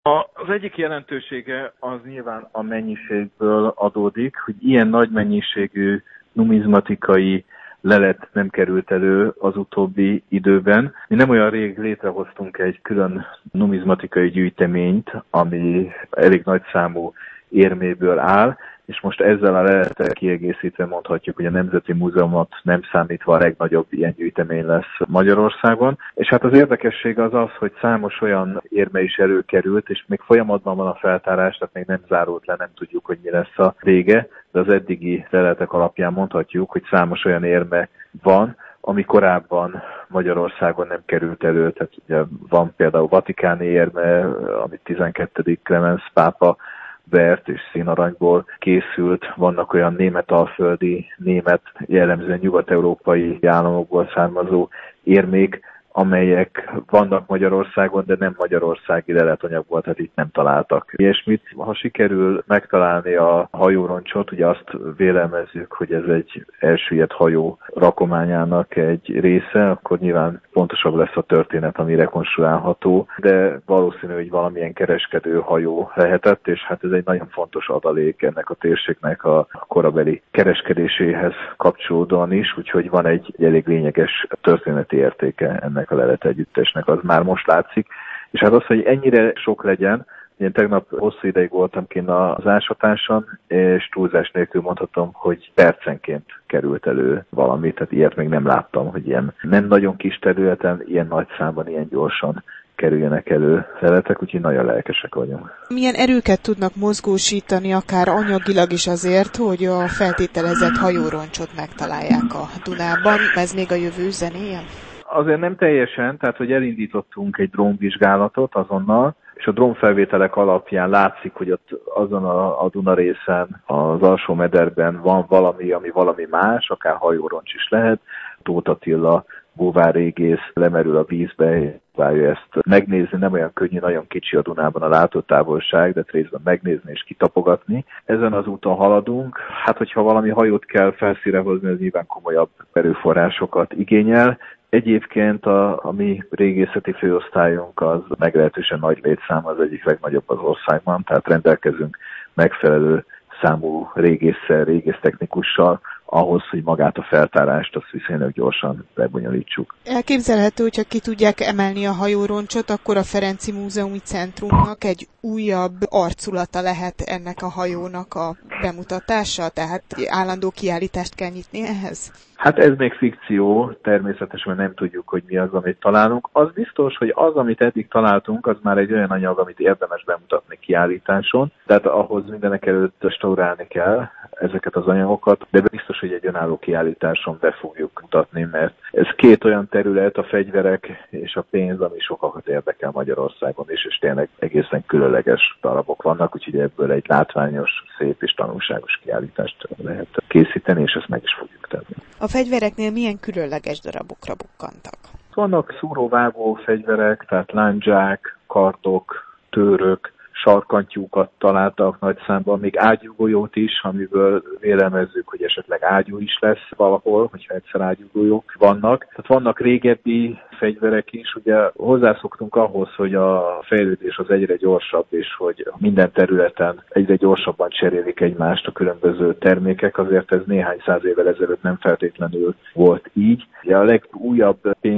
Az egyik jelentősége az nyilván a mennyiségből adódik, hogy ilyen nagy mennyiségű numizmatikai lelet nem került elő az utóbbi időben. Mi nem olyan rég létrehoztunk egy külön numizmatikai gyűjteményt, ami elég nagy számú érméből áll, és most ezzel a lelettel kiegészítve mondhatjuk, hogy a Nemzeti Múzeumot nem számítva a legnagyobb ilyen gyűjtemény lesz Magyarországon. És hát az érdekesség az az, hogy számos olyan érme is előkerült, és még folyamatban van a feltárás, tehát még nem zárult le, nem tudjuk, hogy mi lesz a vége, de az eddigi leletek alapján mondhatjuk, hogy számos olyan érme van, ami korábban Magyarországon nem került elő. Tehát ugye van például vatikáni érme, amit 12. Clemens pápa vert és színaranyból készült, vannak olyan németalföldi, jellemzően nyugat-európai államokból származó érmék, amelyek vannak Magyarországon, de nem magyarországi leletanyagból, tehát itt nem találtak ilyesmit. Ha sikerül megtalálni a hajóroncsot, ugye azt vélelmezzük, hogy ez egy elsüllyedt hajó rakományának egy része, akkor nyilván pontosabb lesz a történet, ami rekonstruálható, de valószínű, hogy valamilyen kereskedő hajó lehetett, és hát ez egy nagyon fontos adalék ennek a térségnek a korabeli kereskedéséhez kapcsolódóan is, úgyhogy van egy elég lényeges történeti értéke ennek a lelet együttesnek, az már most látszik. És hát az, hogy ennyire sok legyen, én tegnap hosszú ideig voltam kint az ásatáson, és túlzás nélkül mondhatom, hogy percenként került elő valami, tehát ilyet még nem láttam, hogy ilyen nem nagyon kis területen, ilyen nagy számban, ilyen gyorsan kerüljenek elő leletek, úgyhogy nagyon lelkesek vagyunk. Milyen erőket tudnak mozgósítani, akár anyagilag is azért, hogy a feltételezett hajóroncsot megtalálják a Dunában? Ez még a jövő zenéje? Azért nem teljesen, tehát hogy elindítottunk egy drónvizsgálatot azonnal, és a drónfelvételek alapján látszik, hogy ott azon a Duna részen, az alsó mederben van valami, ami valami más, akár hajóroncs is lehet. Tóth Attila búvárrégész lemerül a vízbe, várja ezt megnézni, nem olyan könnyű, nagyon kicsi a Dunában a látótávolság, de részben megnézni és kitapogatni. Ezen az úton haladunk. Hát, hogyha valami hajót kell felszínre hozni, ez nyilván komolyabb erőforrásokat igényel. Egyébként a mi régészeti főosztályunk az meglehetősen nagy létszám, az egyik legnagyobb az országban, tehát rendelkezünk megfelelő számú régésztechnikussal ahhoz, hogy magát a feltárást azt viszonylag gyorsan lebonyolítsuk. Elképzelhető, hogyha ki tudják emelni a hajóroncsot, akkor a Ferenczy Múzeumi Centrumnak egy újabb arculata lehet ennek a hajónak a bemutatása, tehát állandó kiállítást kell nyitni ehhez? Hát ez még fikció, természetesen nem tudjuk, hogy mi az, amit találunk. Az biztos, hogy az, amit eddig találtunk, az már egy olyan anyag, amit érdemes bemutatni kiállításon, tehát ahhoz mindenek előtt restaurálni kell ezeket az anyagokat, de biztos, hogy egy önálló kiállításon be fogjuk mutatni, mert ez két olyan terület, a fegyverek és a pénz, ami sokakat érdekel Magyarországon is, és tényleg egészen különleges darabok vannak, úgyhogy ebből egy látványos, szép és tanulságos kiállítást lehet készíteni, és ezt meg is fogjuk tenni. A fegyvereknél milyen különleges darabokra bukkantak? Vannak szúróvágó fegyverek, tehát lándzsák, kardok, tőrök, sarkantyúkat találtak nagy számban, még ágyúgolyót is, amiből vélelmezzük, hogy esetleg ágyú is lesz valahol, hogyha egyszer ágyúgolyók vannak. Tehát vannak régebbi fegyverek is, ugye hozzászoktunk ahhoz, hogy a fejlődés az egyre gyorsabb, és hogy minden területen egyre gyorsabban cserélik egymást a különböző termékek, azért ez néhány száz évvel ezelőtt nem feltétlenül volt így. Ugye a legújabb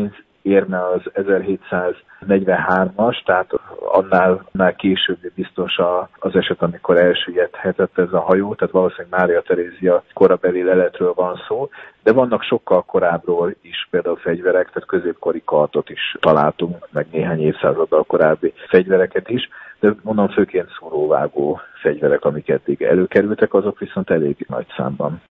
érme az 1743-as, tehát annál későbbi biztos az eset, amikor elsüllyedhetett ez a hajó, tehát valószínűleg Mária Terézia korabeli leletről van szó, de vannak sokkal korábbról is például fegyverek, tehát középkori kardot is találtunk, meg néhány évszázaddal korábbi fegyvereket is, de mondom főként szúróvágó fegyverek, amik eddig előkerültek, azok viszont elég nagy számban.